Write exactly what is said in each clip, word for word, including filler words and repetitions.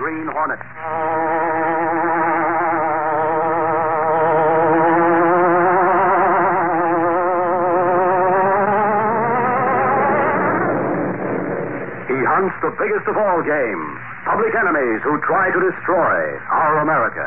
Green Hornet. He hunts the biggest of all game, public enemies who try to destroy our America.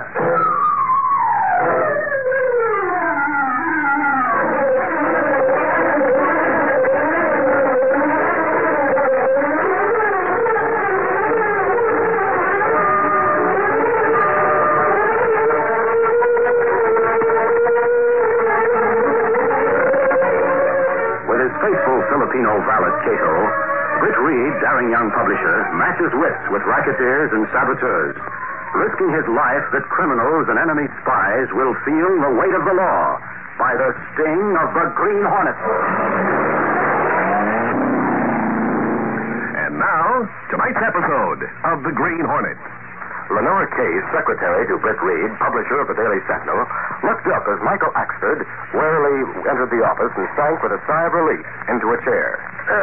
Filipino valet Cato, Britt Reed, daring young publisher, matches wits with racketeers and saboteurs, risking his life that criminals and enemy spies will feel the weight of the law by the sting of the Green Hornet. And now, tonight's episode of the Green Hornet. Lenore Case, secretary to Britt Reed, publisher of the Daily Sentinel, looked up as Michael Axford warily entered the office and sank with a sigh of relief into a chair.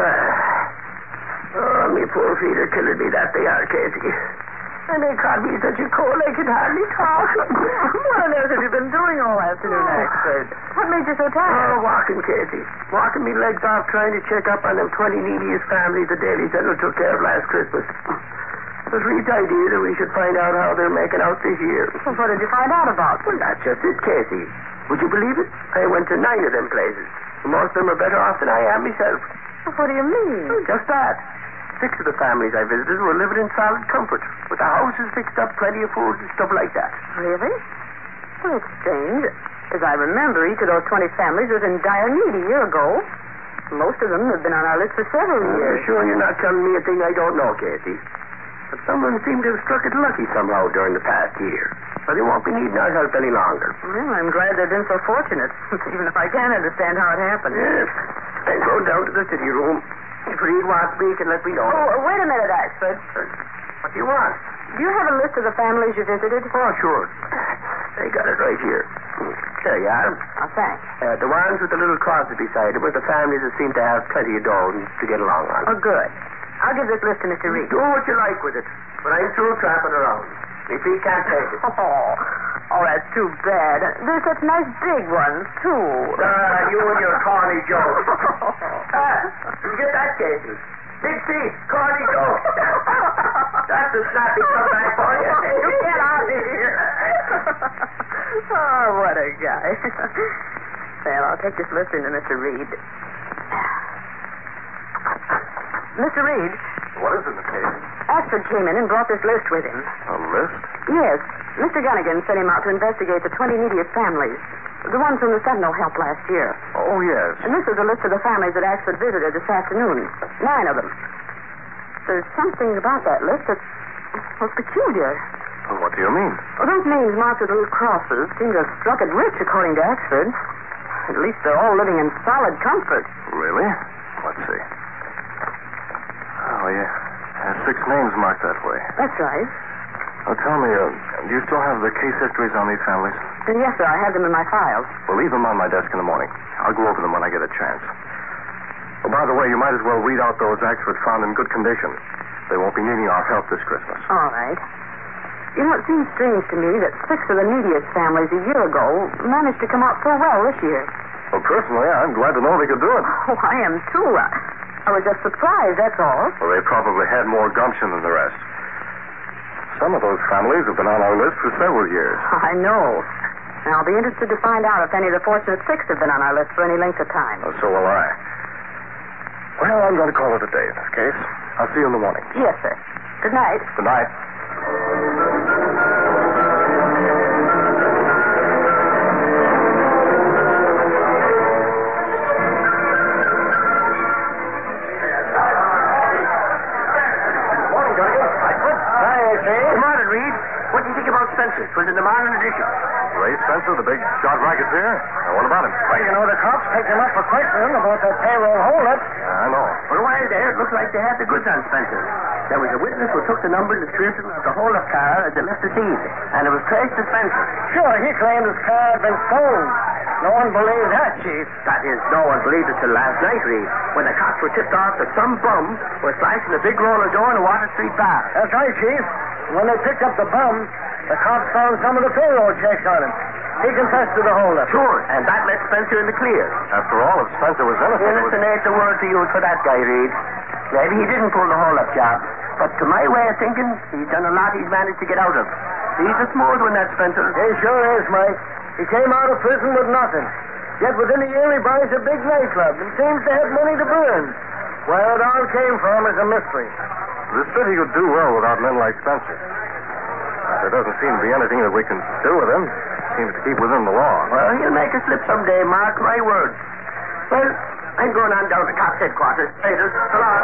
Uh, oh, me poor feet are killing me, that they are, Casey. And they caught me such a cold I could hardly talk. What on earth have you been doing all afternoon, Axford? What made you so tired? Oh, walking, Casey. Walking me legs off trying to check up on them twenty neediest families the Daily Sentinel took care of last Christmas. It was Reed's idea that we should find out how they're making out this year. Well, what did you find out about? Well, that's just it, Casey. Would you believe it? I went to nine of them places. Most of them are better off than I am myself. Well, what do you mean? Well, just that. Six of the families I visited were living in solid comfort, with the houses fixed up, plenty of food and stuff like that. Really? Well, it's strange. As I remember, each of those twenty families was in dire need a year ago. Most of them have been on our list for several years. You're sure you're not telling me a thing I don't know, Casey? But someone seemed to have struck it lucky somehow during the past year. So they won't be needing our help any longer. Well, I'm glad they've been so fortunate, even if I can't understand how it happened. Yes. Then go down to the city room. If Reed wants me, he can let me know. Oh, wait a minute, Axford. What do you want? Do you have a list of the families you visited? Oh, sure. I got it right here. There you are. Oh, thanks. Uh, the ones with the little crosses beside it were the families that seem to have plenty of dough to get along on. Oh, good. I'll give this list to Mister Reed. Do what you like with it, but I'm through trapping around. My feet can't take it. Oh, oh, that's too bad. There's such nice big ones, too. Ah, you and your corny jokes. Ah, you get that, Casey? Big feet, corny jokes. That's a snappy comeback for you. You get out of here. Oh, what a guy. Well, I'll take this list into Mister Reed. Mister Reed. What is it, Miss Case? Axford came in and brought this list with him. A list? Yes. Mister Gunnigan sent him out to investigate the twenty neediest families. The ones from the Sentinel helped last year. Oh, yes. And this is a list of the families that Axford visited this afternoon. Nine of them. There's something about that list that's, that's peculiar. Well, what do you mean? Well, those names marked with little crosses seem to have struck it rich, according to Axford. At least they're all living in solid comfort. Really? Let's see. Oh, yeah. There's six names marked that way. That's right. Well, tell me, uh, do you still have the case histories on these families? And yes, sir, I have them in my files. Well, leave them on my desk in the morning. I'll go over them when I get a chance. Oh, by the way, you might as well read out those Axford found in good condition. They won't be needing our help this Christmas. All right. You know, it seems strange to me that six of the neediest families a year ago managed to come out so well this year. Well, personally, I'm glad to know they could do it. Oh, I am, too. I, I was just surprised, that's all. Well, they probably had more gumption than the rest. Some of those families have been on our list for several years. I know. And I'll be interested to find out if any of the fortunate six have been on our list for any length of time. Oh, so will I. Well, I'm going to call it a day in this case. I'll see you in the morning. Yes, sir. Good night. Good night. Spencer. It was in the morning edition. Ray Spencer, the big shot racketeer? Now, what about him? Well, you know, the cops picked him up for questioning about that payroll holdup. Yeah, I know. For a while there, it looked like they had the goods on Spencer. There was a witness who took the number and description of the holdup car as they left the scene, and it was traced to Spencer. Sure, he claimed his car had been stolen. No one believed that, Chief. That is, no one believed it till last night, Reed, when the cops were tipped off that some bums were slicing a big roller dough in a Water Street bar. That's right, Chief. When they picked up the bum, the cops found some of the payroll checks on him. He confessed to the holdup. Sure, and that left Spencer in the clear. After all, if Spencer was innocent... Innocent ain't the word to use for that guy, Reed. Maybe he didn't pull the holdup job. But to my way of thinking, he's done a lot he's managed to get out of. He's a smooth one, that Spencer. He sure is, Mike. He came out of prison with nothing. Yet within a year he buys a big nightclub and seems to have money to burn. Where it all came from is a mystery. The city could do well without men like Spencer. There doesn't seem to be anything that we can do with him. Seems to keep within the law. Well, he'll make a slip someday, mark my words. Well, I'm going on down to cops' headquarters. Later. So long.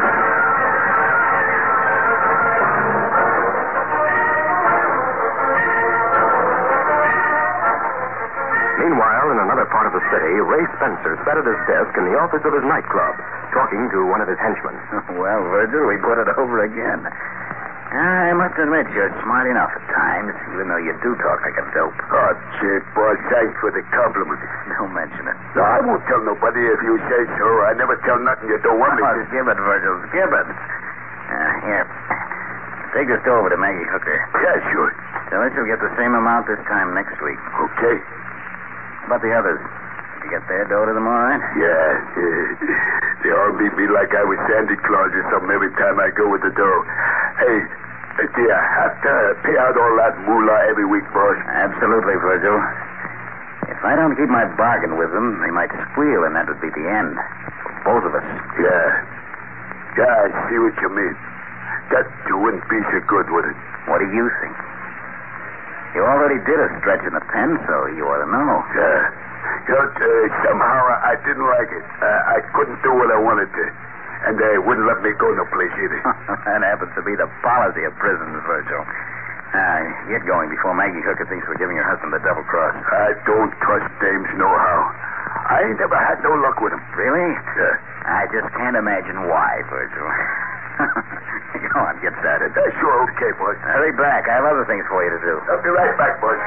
Meanwhile, in another part of the city, Ray Spencer sat at his desk in the office of his nightclub, talking to one of his henchmen. Well, Virgil, we put it over again. I must admit you're smart enough at times, even though you do talk like a dope. Oh, Chick, boy, thanks for the compliment. Don't mention it. No, I won't tell nobody if you say so. I never tell nothing you don't want me Oh, to. give it, Virgil, give it. Uh, here. Take this over to Maggie Hooker. Yeah, sure. Tell her she'll get the same amount this time next week. Okay. How about the others? Did you get their dough to them all right? Yeah. They all meet me like I was Santa Claus or something every time I go with the dough. Hey, do you have to pay out all that moolah every week, boss? Absolutely, Virgil. If I don't keep my bargain with them, they might squeal, and that would be the end. For both of us. Yeah. Yeah, I see what you mean. That wouldn't be so good, would it? What do you think? You already did a stretch in the pen, so you ought to know. Yeah. You know, uh, somehow I, I didn't like it. Uh, I couldn't do what I wanted to. And they wouldn't let me go no place either. That happens to be the policy of prisons, Virgil. Uh, get going before Maggie Hooker thinks we're giving her husband the double cross. I don't trust dames nohow. I ain't never had no luck with them. Really? Yeah. I just can't imagine why, Virgil. Go on, get started. Uh, sure, okay, boys. Hurry back. I have other things for you to do. I'll be right back, boys.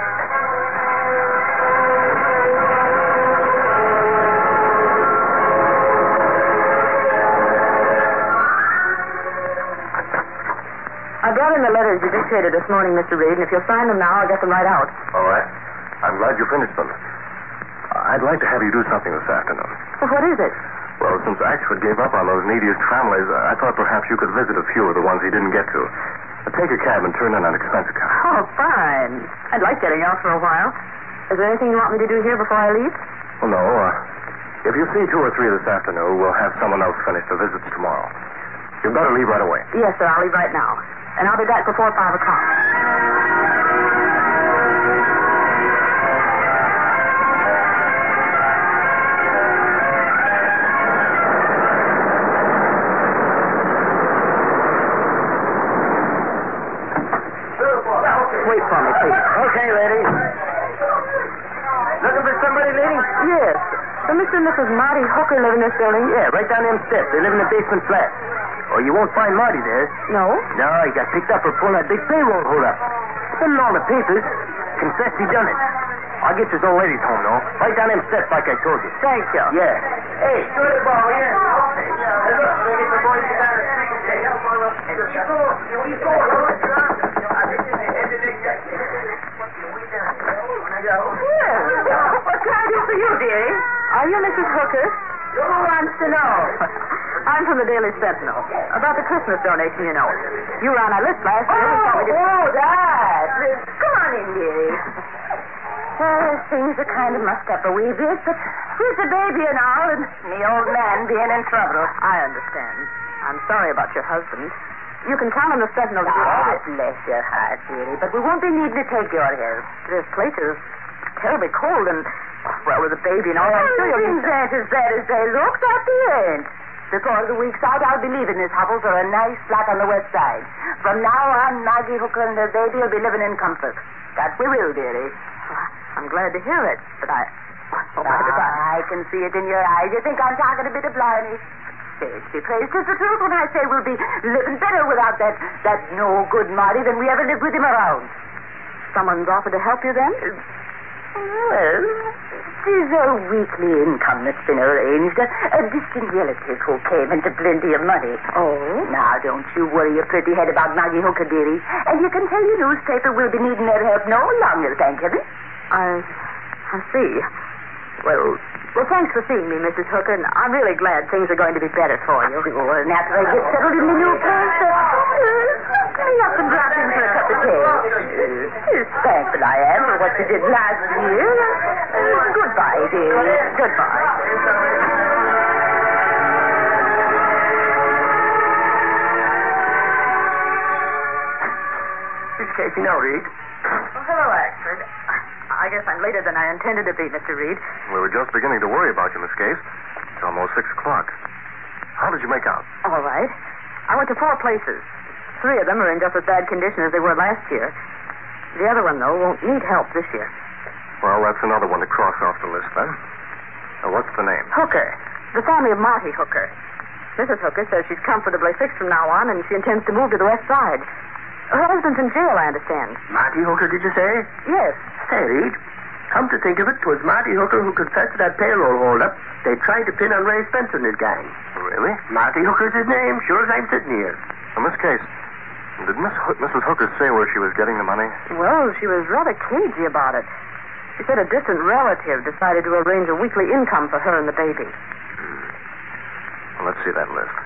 I brought in the letters you dictated this morning, Mister Reed, and if you'll sign them now, I'll get them right out. All right. I'm glad you finished them. I'd like to have you do something this afternoon. Well, what is it? Well, since Axford gave up on those neediest families, I thought perhaps you could visit a few of the ones he didn't get to. Take a cab and turn in an expense account. Oh, fine. I'd like getting out for a while. Is there anything you want me to do here before I leave? Well, no. Uh, if you see two or three this afternoon, we'll have someone else finish the visits tomorrow. You'd better leave right away. Yes, sir. I'll leave right now. And I'll be back before five o'clock. Wait for me, please. Okay, lady. Looking for somebody, lady? Yes. So Mister and Missus Marty Hooker live in this building? Yeah, right down them steps. They live in the basement flat. Oh, you won't find Marty there. No. No, he got picked up for pulling that big payroll hold-up. Been in all the papers. Confessed he done it. I'll get this old lady's home, though. Right down them steps like I told you. Thank you. Yeah. Hey, good it, ball, here. Hey, look, we'll get the boys down the street today. Help on up. Here you go. Here you go. Well, what can I do for you, dearie? Are you Missus Hooker? Who wants to know? I'm from the Daily Sentinel. About the Christmas donation, you know. You were on our list last year. Oh, to... oh, that. Come on in, dearie. Well, things are kind of mucked up a wee bit, but with the baby and all, and me old man being in trouble. I understand. I'm sorry about your husband. You can count on the Sentinel to do Oh, it. bless your heart, dearie, but we won't be needing to take your help. This place is terribly cold, and, well, with the baby and all, I'm sure you'll Things need ain't as bad as they look, that they ain't. Before the week's out, I'll be leaving this hovel for a nice flat on the west side. From now on, Maggie Hooker and the baby will be living in comfort. That we will, dearie. I'm glad to hear it, but I... Oh, my Ah, God. I can see it in your eyes. You think I'm talking a bit of blimey. Faith be praised, it's the truth when I say we'll be living better without that, that no-good Marty than we ever lived with him around. Someone's offered to help you, then? Well, it is a weekly income that's been arranged. A, a distant relative who came into plenty of money. Oh? Now, don't you worry your pretty head about Maggie Hooker, dearie. And you can tell your newspaper we'll be needing their help no longer, thank heaven. I, I see. Well, well, thanks for seeing me, Missus Hooker, and I'm really glad things are going to be better for you. Oh, and after I get settled in the new place, uh, uh, me up and drop in for a cup of tea. Uh, thankful I am for what you did last year. Uh, goodbye, dear. Goodbye. It's Casey now, Reed. Well, hello, Axford. I guess I'm later than I intended to be, Mister Reed. We were just beginning to worry about you, Miss Case. It's almost six o'clock. How did you make out? All right. I went to four places. Three of them are in just as bad condition as they were last year. The other one, though, won't need help this year. Well, that's another one to cross off the list, then. Now, what's the name? Hooker. The family of Marty Hooker. Missus Hooker says she's comfortably fixed from now on, and she intends to move to the west side. Her husband's in jail, I understand. Marty Hooker, did you say? Yes. Say, Reed, come to think of it, 'twas Marty Hooker who confessed to that payroll holdup they tried to pin on Ray Spencer and his gang. Really? Marty Hooker's his name, sure as I'm sitting here. Well, Miss Case, did Miss Ho- Missus Hooker say where she was getting the money? Well, she was rather cagey about it. She said a distant relative decided to arrange a weekly income for her and the baby. Hmm. Well, let's see that list.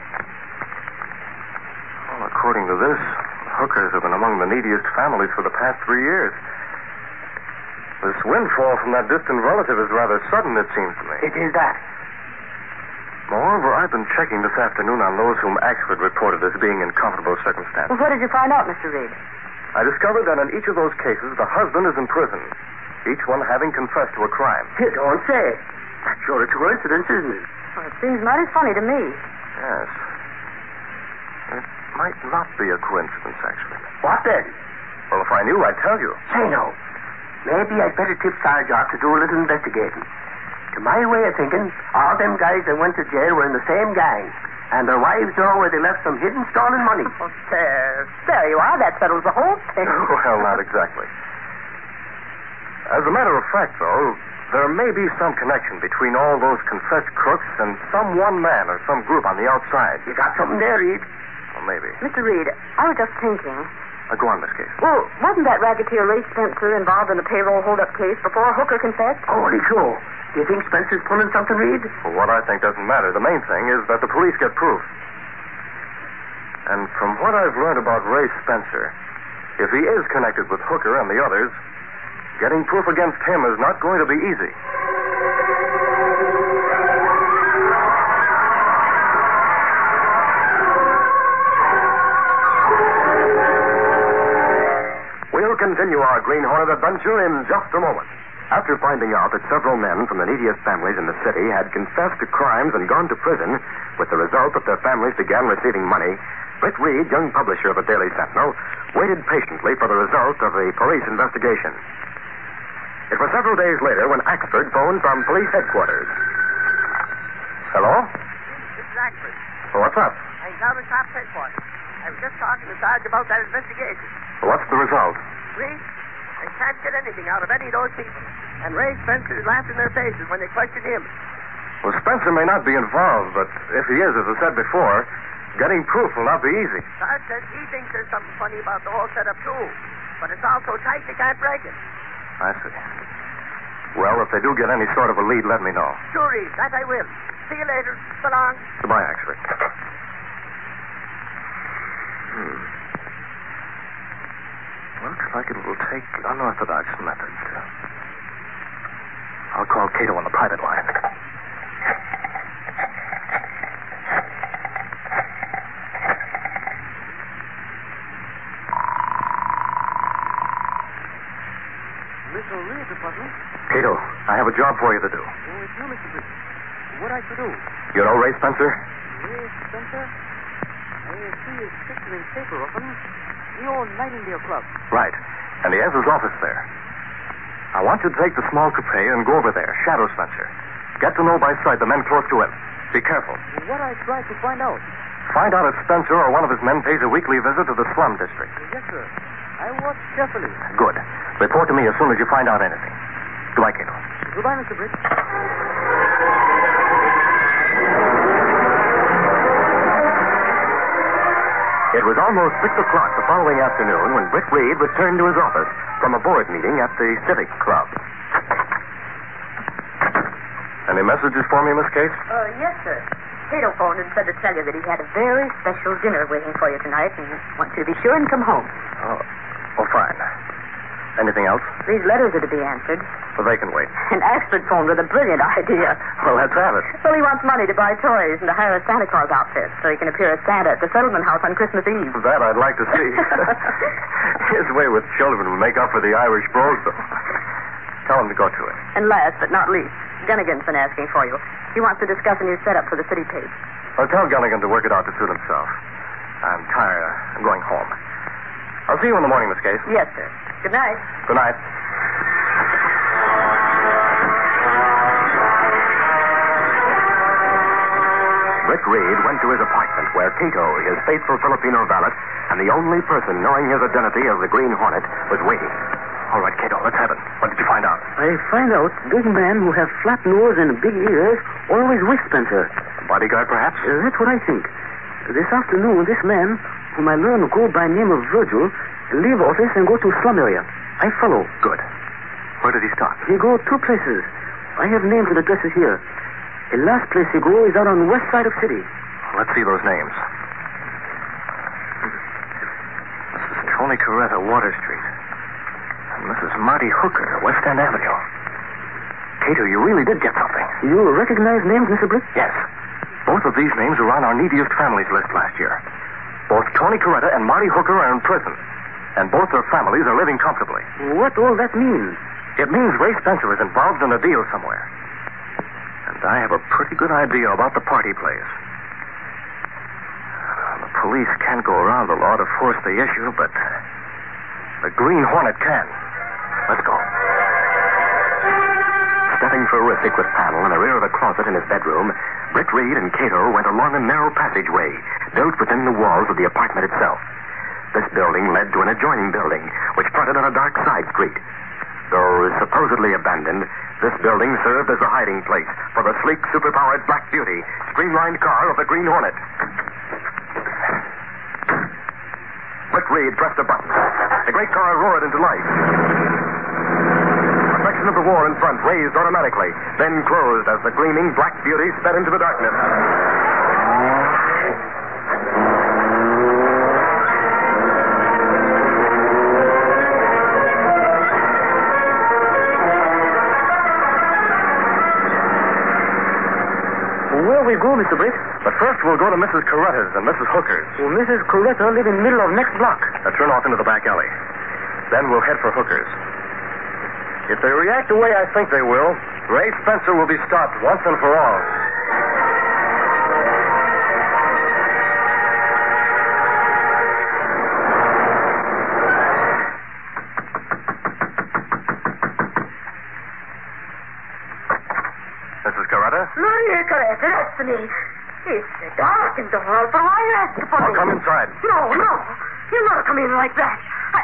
Well, according to this, Hookers have been among the neediest families for the past three years. This windfall from that distant relative is rather sudden, it seems to me. It is that. Moreover, I've been checking this afternoon on those whom Axford reported as being in comfortable circumstances. Well, what did you find out, Mister Reed? I discovered that in each of those cases, the husband is in prison, each one having confessed to a crime. You don't say. That's sure a coincidence, isn't it? Well, it seems mighty funny to me. Yes. It might not be a coincidence, actually. What then? Well, if I knew, I'd tell you. Say no. Maybe I'd better tip Sarge off to do a little investigating. To my way of thinking, all them guys that went to jail were in the same gang. And their wives know where they left some hidden stolen money. Oh, there. There you are. That settles the whole thing. Well, not exactly. As a matter of fact, though, there may be some connection between all those confessed crooks and some one man or some group on the outside. You got something there, Reed? Well, maybe. Mister Reed, I was just thinking. Uh, go on, Miss Case. Well, wasn't that racketeer Ray Spencer involved in the payroll holdup case before Hooker confessed? Holy cow. Do you think Spencer's pulling something, Reed? Well, what I think doesn't matter. The main thing is that the police get proof. And from what I've learned about Ray Spencer, if he is connected with Hooker and the others, getting proof against him is not going to be easy. We'll continue our Green Hornet adventure in just a moment. After finding out that several men from the neediest families in the city had confessed to crimes and gone to prison, with the result that their families began receiving money, Britt Reed, young publisher of the Daily Sentinel, waited patiently for the result of the police investigation. It was several days later when Axford phoned from police headquarters. Hello? This is Axford. Well, what's up? I'm down at Cops headquarters. I was just talking to Sarge about that investigation. Well, what's the result? Reed, I can't get anything out of any of those people. And Ray Spencer is laughing in their faces when they question him. Well, Spencer may not be involved, but if he is, as I said before, getting proof will not be easy. Sarge says he thinks there's something funny about the whole setup, too. But it's all so tight they can't break it. I see. Well, if they do get any sort of a lead, let me know. Sure, Reed, that I will. See you later. So long. Goodbye, Axford. Hmm. Looks like it will take unorthodox methods. I'll call Cato on the private line. Mister Reed, Department. Cato, I have a job for you to do. Oh, it's you, Mister Reed. What I to do? You know Ray Spencer? Ray Spencer? I see his picture in paper often. The old Nightingale Club. Right. And he has his office there. I want you to take the small coupe and go over there, shadow Spencer. Get to know by sight the men close to him. Be careful. What I tried to find out. Find out if Spencer or one of his men pays a weekly visit to the slum district. Yes, sir. I watch carefully. Good. Report to me as soon as you find out anything. Goodbye, Cato. Goodbye, Mister Britt. It was almost six o'clock the following afternoon when Britt Reed returned to his office from a board meeting at the Civic Club. Any messages for me, Miss Case? Uh, yes, sir. Cato phoned and said to tell you that he had a very special dinner waiting for you tonight and wants you to be sure and come home. Oh, oh fine. Anything else? These letters are to be answered. Well, they can wait. And Ashford phoned with a brilliant idea. Well, let's have it. Well, he wants money to buy toys and to hire a Santa Claus outfit so he can appear as Santa at the settlement house on Christmas Eve. That I'd like to see. His way with children will make up for the Irish brogue, though. Tell him to go to it. And last but not least, Gunnigan's been asking for you. He wants to discuss a new setup for the city page. Well, tell Gunnigan to work it out to suit himself. I'm tired. I'm going home. I'll see you in the morning, Miss Case. Yes, sir. Good night. Good night. Britt Reed went to his apartment where Cato, his faithful Filipino valet, and the only person knowing his identity as the Green Hornet, was waiting. All right, Cato, let's have it. What did you find out? I find out big man who have flat nose and big ears always with Spencer. Bodyguard, perhaps? Uh, that's what I think. This afternoon, this man, whom I learn go by name of Virgil, leave office and go to slum area. I follow. Good. Where did he stop? He go two places. I have names and addresses here. The last place he go is out on west side of city. Let's see those names. Missus Tony Coretta, Water Street. And Missus Marty Hooker, West End Avenue. Cato, you really did get something. You recognize names, Mister Britt? Yes. Both of these names were on our neediest families list last year. Both Tony Coretta and Marty Hooker are in prison. And both their families are living comfortably. What all that means? It means Ray Spencer is involved in a deal somewhere. And I have a pretty good idea about the party place. The police can't go around the law to force the issue, but the Green Hornet can. Let's go. Stepping for a secret panel in the rear of the closet in his bedroom, Britt Reed and Cato went along a narrow passageway built within the walls of the apartment itself. This building led to an adjoining building, which fronted on a dark side street. Though supposedly abandoned, this building served as a hiding place for the sleek, superpowered Black Beauty, streamlined car of the Green Hornet. Britt Reed pressed a button. The great car roared into life. A section of the wall in front raised automatically, then closed as the gleaming Black Beauty sped into the darkness. Where we go, Mister Britt? But first we'll go to Missus Coretta's and Missus Hooker's. Well, Missus Coretta live in middle of next block. Now turn off into the back alley. Then we'll head for Hooker's. If they react the way I think they will, Ray Spencer will be stopped once and for all. Missus Coretta? Maria Coretta, that's me. It's dark in the hall, but I asked for I'll you. come inside. No, no. You'll not come in like that. I...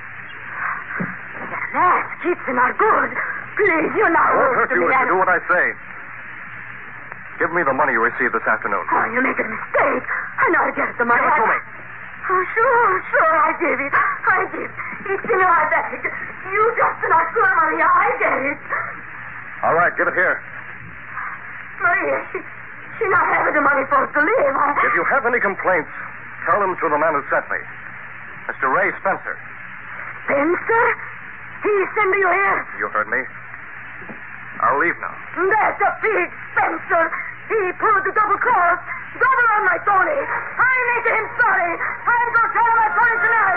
That ass keeps you not good. Please, you're not I won't worth hurt you if me. you do what I say. Give me the money you received this afternoon. Oh, you make a mistake. I know how to get the money. Give it to me. Oh, sure, sure, I give it. I give. It's in my bag. You just not good, Maria. I get it. All right, give it here. Maria, she, she not having the money for us to live. I... If you have any complaints, tell them to the man who sent me. Mister Ray Spencer. Spencer? He sent you here? You heard me. I'll leave now. That's a big Spencer. He pulled the double cross. Double on my Tony. I make him sorry. I'm going to tell him my Tony tonight.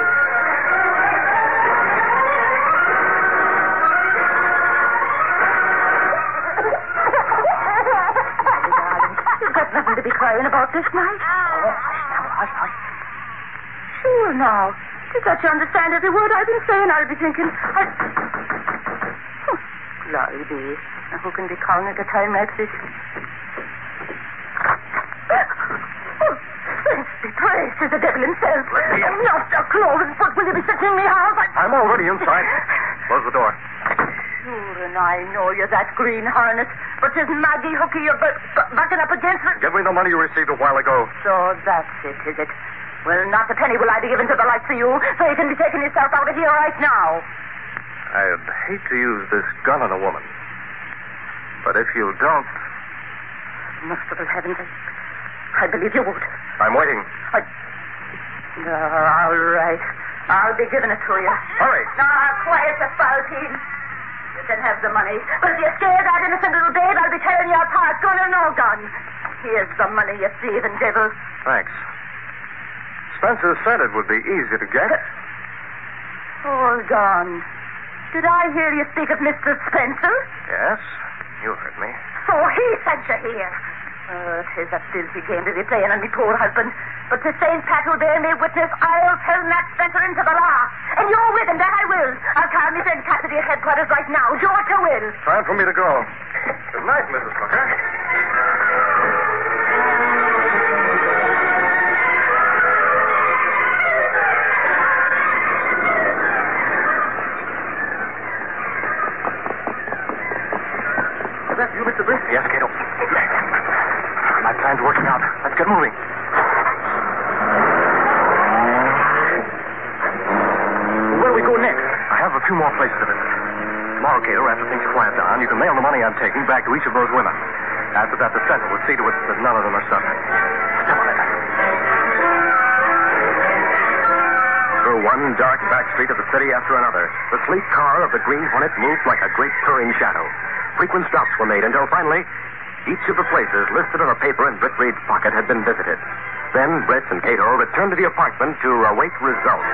You've got nothing to be crying about this night. Oh, now, hush, hush. Sure, now. Did that you understand every word I've been saying? I'll be thinking... I... Oh, glory be. Now, who can be calling at a time like this? Oh, thanks be praised to the devil himself. Let me in. Not a cloven foot will you be setting me house. I... I'm already inside. Close the door. Sure, and I know you're that green harness, but there's Maggie Hooky you're b- b- backing up against me. Give me the money you received a while ago. So that's it, is it? Well, not a penny will I be given to the likes of you, so you can be taking yourself out of here right now. I'd hate to use this gun on a woman. But if you don't... Merciful heavens, I, I believe you would. I'm waiting. I... Uh, all right. I'll be giving it to you. Hurry. Now, quiet the spalpeen. You can have the money. But if you scare that innocent little babe, I'll be tearing you apart, gun or no gun. Here's the money, you thieving devil. Thanks. Spencer said it would be easy to get. Hold on. Did I hear you speak of Mister Spencer? Yes, you heard me. So he sent you here. Uh, tis a filthy game to be playing on me poor husband. But to Saint Pat will bear me witness, I'll tell Matt Spencer into the law. And you're with him, that I will. I'll call me friend Cassidy at headquarters right now. Do what you will. Time for me to go. Good night, Missus Hooker. Is that you, Mister Brisk? Yes, Cato. My plan's working out. Let's get moving. Where do we go next? I have a few more places to visit. Tomorrow, Cato, after things quiet down, you can mail the money I'm taking back to each of those women. After that, the Sentinel will see to it that none of them are suffering. Come on, Ed. Through one dark back street of the city after another, the sleek car of the Green Hornet moved like a great purring shadow. Frequent stops were made until finally each of the places listed on a paper in Britt Reed's pocket had been visited. Then Britt and Cato returned to the apartment to await results.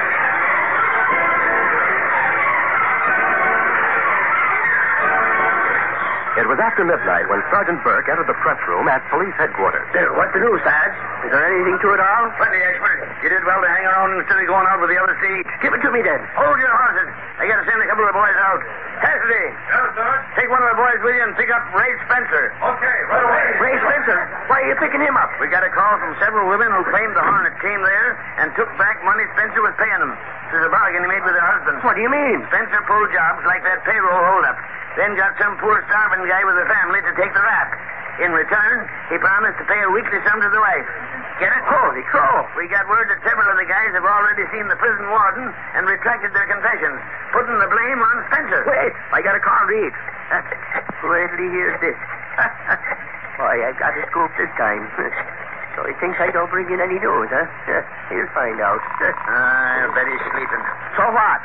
It was after midnight when Sergeant Burke entered the press room at police headquarters. Uh, what to do, Sarge? Is there anything to it all? Plenty, expert. You did well to hang around instead of going out with the other seat. Give it to me, then. Hold your horses. I gotta send a couple of the boys out. Cassidy. Yes, sir. Take one of the boys with you and pick up Ray Spencer. Okay, right away. Ray Spencer. Why are you picking him up? We got a call from several women who claimed the Hornet came there and took back money Spencer was paying them. This is a bargain he made with their husbands. What do you mean? Spencer pulled jobs like that payroll holdup. Then got some poor starving guy with a family to take the rap. In return, he promised to pay a weekly sum to the wife. Get it? Holy crow. We got word that several of the guys have already seen the prison warden and retracted their confessions, putting the blame on Spencer. Wait, I got to call Reed. Wait till he hears this. Boy, I've got a scoop this time. So he thinks I don't bring in any news, huh? He'll find out. I bet he's sleeping. So what?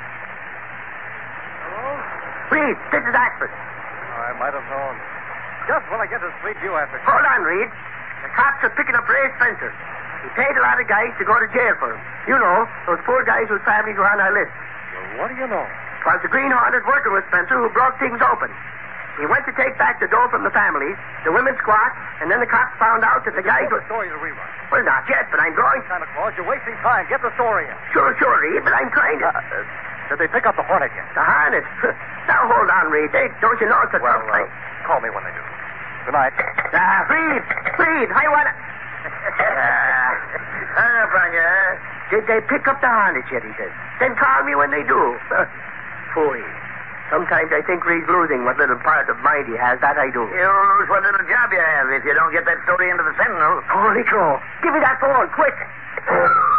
Reed, this is Ashford. I might have known. Just when I get to sleep, you answer. Hold on, Reed. The cops are picking up Ray Spencer. He paid a lot of guys to go to jail for him. You know, those poor guys whose families were on our list. Well, what do you know? It was the Green Hornet working with Spencer who broke things open. He went to take back the dough from the families, the women squawked, and then the cops found out that the guys were... The story to rerun. Well, not yet, but I'm going... Santa Claus, you're wasting time. Get the story in. Sure, sure, Reed, but I'm trying to... Uh, uh, did they pick up the Hornet yet? The Hornet? Now, hold on, Reed. They, don't you know it's a Well, tough uh, thing? call me when they do. Good night. Ah, Reed! Reed, I want to... Ah, Branya. Did they pick up the Hornet yet, he says. Then call me when they do. Fool. Sometimes I think Reed's losing what little part of mind he has. That I do. You'll lose what little job you have if you don't get that story into the Sentinel. Holy crow. Give me that phone, quick.